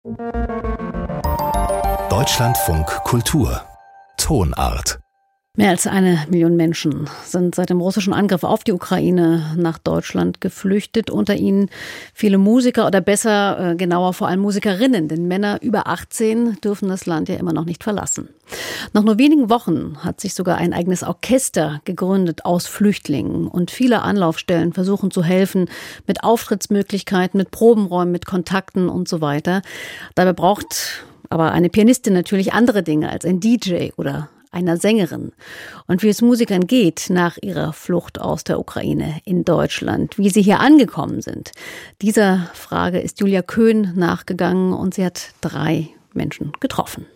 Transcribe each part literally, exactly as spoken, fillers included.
Deutschlandfunk Kultur Tonart. Mehr als eine Million Menschen sind seit dem russischen Angriff auf die Ukraine nach Deutschland geflüchtet. Unter ihnen viele Musiker oder besser, äh, genauer vor allem Musikerinnen. Denn Männer über achtzehn dürfen das Land ja immer noch nicht verlassen. Nach nur wenigen Wochen hat sich sogar ein eigenes Orchester gegründet aus Flüchtlingen. Und viele Anlaufstellen versuchen zu helfen mit Auftrittsmöglichkeiten, mit Probenräumen, mit Kontakten und so weiter. Dabei braucht aber eine Pianistin natürlich andere Dinge als ein D J oder einer Sängerin. Und wie es Musikern geht nach ihrer Flucht aus der Ukraine in Deutschland, wie sie hier angekommen sind. Dieser Frage ist Julia Köhn nachgegangen und sie hat drei Menschen getroffen.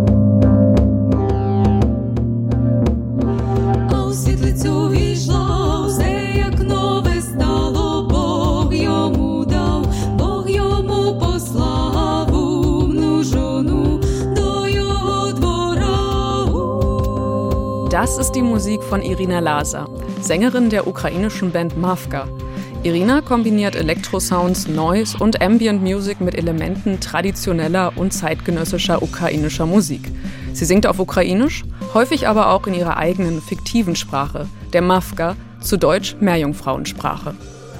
Das ist die Musik von Irina Laza, Sängerin der ukrainischen Band Mavka. Irina kombiniert Elektrosounds, Noise und Ambient Music mit Elementen traditioneller und zeitgenössischer ukrainischer Musik. Sie singt auf Ukrainisch, häufig aber auch in ihrer eigenen fiktiven Sprache, der Mavka, zu Deutsch Meerjungfrauensprache.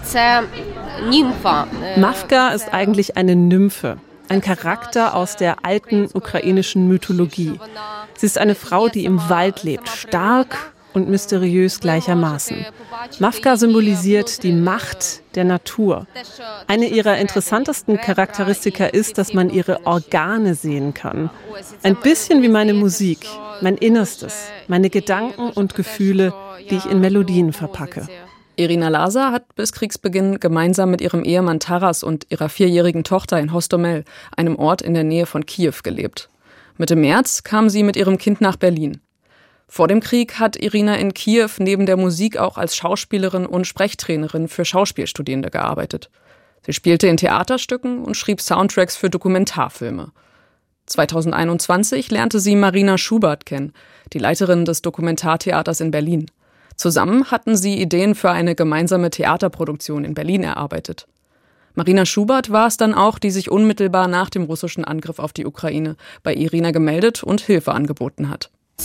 Mavka ist eigentlich eine Nymphe. Ein Charakter aus der alten ukrainischen Mythologie. Sie ist eine Frau, die im Wald lebt, stark und mysteriös gleichermaßen. Mavka symbolisiert die Macht der Natur. Eine ihrer interessantesten Charakteristika ist, dass man ihre Organe sehen kann. Ein bisschen wie meine Musik, mein Innerstes, meine Gedanken und Gefühle, die ich in Melodien verpacke. Irina Laza hat bis Kriegsbeginn gemeinsam mit ihrem Ehemann Taras und ihrer vierjährigen Tochter in Hostomel, einem Ort in der Nähe von Kiew, gelebt. Mitte März kam sie mit ihrem Kind nach Berlin. Vor dem Krieg hat Irina in Kiew neben der Musik auch als Schauspielerin und Sprechtrainerin für Schauspielstudierende gearbeitet. Sie spielte in Theaterstücken und schrieb Soundtracks für Dokumentarfilme. zweitausendeinundzwanzig lernte sie Marina Schubert kennen, die Leiterin des Dokumentartheaters in Berlin. Zusammen hatten sie Ideen für eine gemeinsame Theaterproduktion in Berlin erarbeitet. Marina Schubert war es dann auch, die sich unmittelbar nach dem russischen Angriff auf die Ukraine bei Irina gemeldet und Hilfe angeboten hat. Sie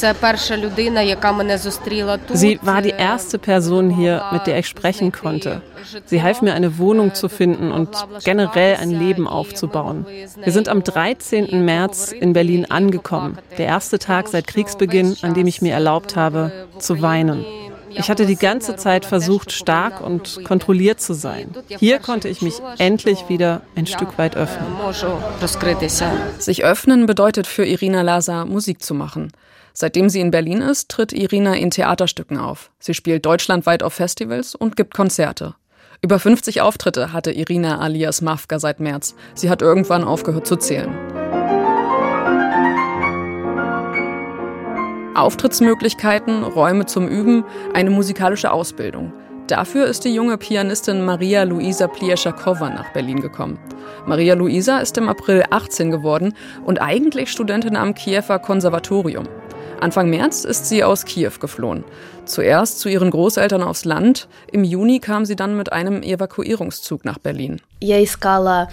war die erste Person hier, mit der ich sprechen konnte. Sie half mir, eine Wohnung zu finden und generell ein Leben aufzubauen. Wir sind am dreizehnten März in Berlin angekommen, der erste Tag seit Kriegsbeginn, an dem ich mir erlaubt habe, zu weinen. Ich hatte die ganze Zeit versucht, stark und kontrolliert zu sein. Hier konnte ich mich endlich wieder ein Stück weit öffnen. Sich öffnen bedeutet für Irina Laza, Musik zu machen. Seitdem sie in Berlin ist, tritt Irina in Theaterstücken auf. Sie spielt deutschlandweit auf Festivals und gibt Konzerte. Über fünfzig Auftritte hatte Irina alias Mavka seit März. Sie hat irgendwann aufgehört zu zählen. Auftrittsmöglichkeiten, Räume zum Üben, eine musikalische Ausbildung. Dafür ist die junge Pianistin Maria Luisa Plieschakowa nach Berlin gekommen. Maria Luisa ist im April achtzehn geworden und eigentlich Studentin am Kiewer Konservatorium. Anfang März ist sie aus Kiew geflohen. Zuerst zu ihren Großeltern aufs Land. Im Juni kam sie dann mit einem Evakuierungszug nach Berlin. Ich habe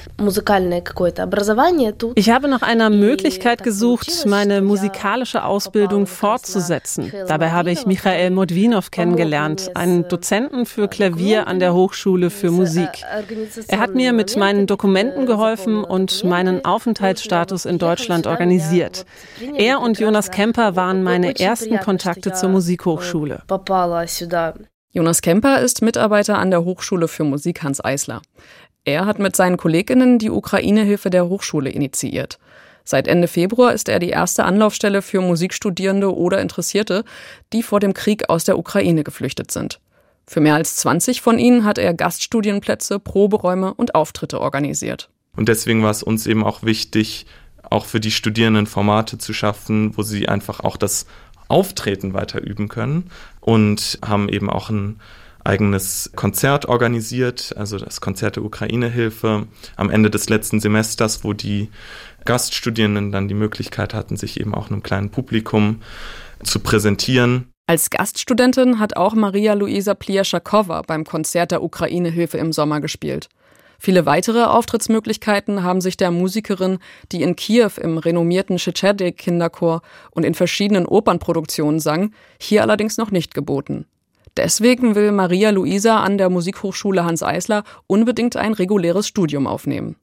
nach einer Möglichkeit gesucht, meine musikalische Ausbildung fortzusetzen. Dabei habe ich Michael Modwinow kennengelernt, einen Dozenten für Klavier an der Hochschule für Musik. Er hat mir mit meinen Dokumenten geholfen und meinen Aufenthaltsstatus in Deutschland organisiert. Er und Jonas Kemper waren meine ersten Kontakte zur Musikhochschule. Jonas Kemper ist Mitarbeiter an der Hochschule für Musik Hanns Eisler. Er hat mit seinen Kolleginnen die Ukraine-Hilfe der Hochschule initiiert. Seit Ende Februar ist er die erste Anlaufstelle für Musikstudierende oder Interessierte, die vor dem Krieg aus der Ukraine geflüchtet sind. Für mehr als zwanzig von ihnen hat er Gaststudienplätze, Proberäume und Auftritte organisiert. Und deswegen war es uns eben auch wichtig, auch für die Studierenden Formate zu schaffen, wo sie einfach auch das Auftreten weiter üben können, und haben eben auch ein eigenes Konzert organisiert, also das Konzert der Ukraine-Hilfe am Ende des letzten Semesters, wo die Gaststudierenden dann die Möglichkeit hatten, sich eben auch einem kleinen Publikum zu präsentieren. Als Gaststudentin hat auch Maria Luisa Plieschakowa beim Konzert der Ukraine-Hilfe im Sommer gespielt. Viele weitere Auftrittsmöglichkeiten haben sich der Musikerin, die in Kiew im renommierten Szeczerik-Kinderchor und in verschiedenen Opernproduktionen sang, hier allerdings noch nicht geboten. Deswegen will Maria Luisa an der Musikhochschule Hanns Eisler unbedingt ein reguläres Studium aufnehmen.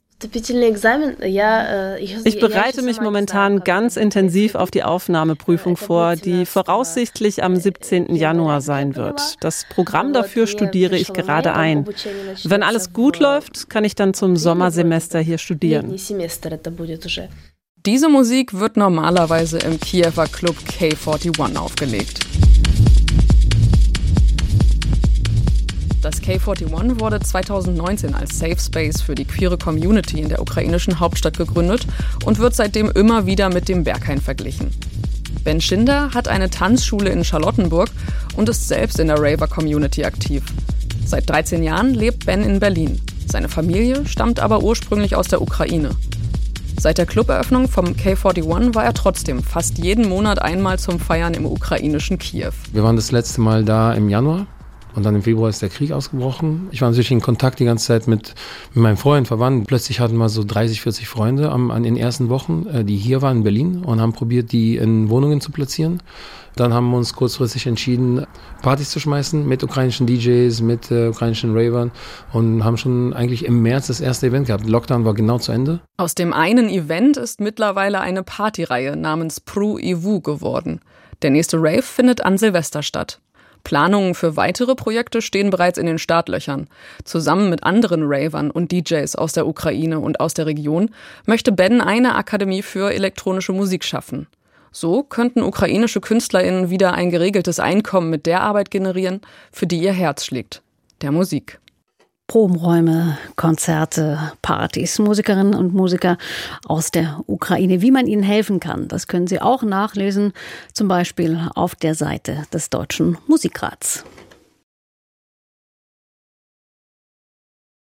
Ich bereite mich momentan ganz intensiv auf die Aufnahmeprüfung vor, die voraussichtlich am siebzehnten Januar sein wird. Das Programm dafür studiere ich gerade ein. Wenn alles gut läuft, kann ich dann zum Sommersemester hier studieren. Diese Musik wird normalerweise im Kiewer Club K einundvierzig aufgelegt. Das K einundvierzig wurde zweitausendneunzehn als Safe Space für die queere Community in der ukrainischen Hauptstadt gegründet und wird seitdem immer wieder mit dem Berghain verglichen. Ben Schinder hat eine Tanzschule in Charlottenburg und ist selbst in der Raver-Community aktiv. Seit dreizehn Jahren lebt Ben in Berlin. Seine Familie stammt aber ursprünglich aus der Ukraine. Seit der Cluberöffnung vom K einundvierzig war er trotzdem fast jeden Monat einmal zum Feiern im ukrainischen Kiew. Wir waren das letzte Mal da im Januar. Und dann im Februar ist der Krieg ausgebrochen. Ich war natürlich in Kontakt die ganze Zeit mit, mit meinen Freunden, Verwandten. Plötzlich hatten wir so dreißig, vierzig Freunde am, an den ersten Wochen, äh, die hier waren in Berlin und haben probiert, die in Wohnungen zu platzieren. Dann haben wir uns kurzfristig entschieden, Partys zu schmeißen mit ukrainischen D Js, mit äh, ukrainischen Ravern und haben schon eigentlich im März das erste Event gehabt. Lockdown war genau zu Ende. Aus dem einen Event ist mittlerweile eine Partyreihe namens Pru Iwu geworden. Der nächste Rave findet an Silvester statt. Planungen für weitere Projekte stehen bereits in den Startlöchern. Zusammen mit anderen Ravern und D Js aus der Ukraine und aus der Region möchte Ben eine Akademie für elektronische Musik schaffen. So könnten ukrainische KünstlerInnen wieder ein geregeltes Einkommen mit der Arbeit generieren, für die ihr Herz schlägt, der Musik. Probenräume, Konzerte, Partys, Musikerinnen und Musiker aus der Ukraine. Wie man ihnen helfen kann, das können Sie auch nachlesen, zum Beispiel auf der Seite des Deutschen Musikrats.